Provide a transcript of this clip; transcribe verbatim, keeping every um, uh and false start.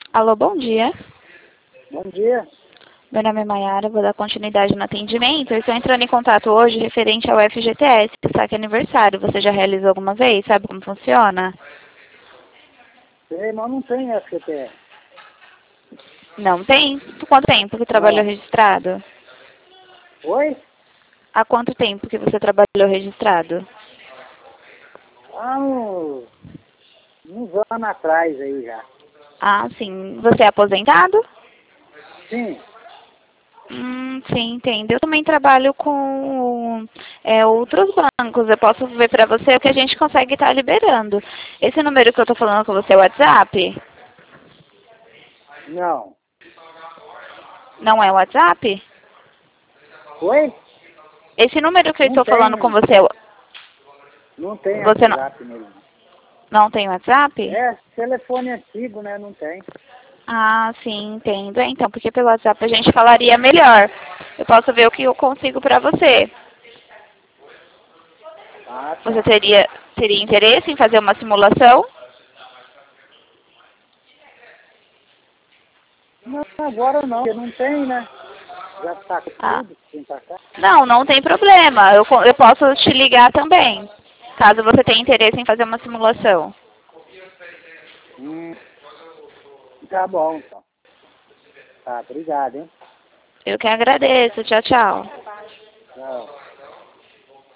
Alô, bom dia. Bom dia. Meu nome é Mayara, vou dar continuidade no atendimento. Eu estou entrando em contato hoje referente ao F G T S, saque aniversário. Você já realizou alguma vez? Sabe como funciona? Sei, mas não tem F G T S. Não tem? Por quanto tempo que trabalhou Não. registrado? Oi? Há quanto tempo que você trabalhou registrado? Há uns, uns anos atrás aí já. Ah, sim. Você é aposentado? Sim. Hum, sim, entendo. Eu também trabalho com é, outros bancos. Eu posso ver para você o que a gente consegue estar liberando. Esse número que eu estou falando com você é o WhatsApp? Não. Não é o WhatsApp? Oi? Esse número que eu Não estou falando com tem. você, é o- Não tem você não, WhatsApp nele. não tem WhatsApp? É, telefone antigo, né? Não tem. Ah, sim, entendo. É, então, porque pelo WhatsApp a gente falaria melhor. Eu posso ver o que eu consigo para você. Ah, Você tá. teria, teria interesse em fazer uma simulação? Não, agora não, porque não tem, né? Já tá com Ah, tudo, tem pra cá. não, não tem problema. Eu, co- eu posso te ligar também, caso você tenha interesse em fazer uma simulação. Hum, tá bom, então. Tá, obrigado, hein? Eu que agradeço. Tchau, tchau. Tchau.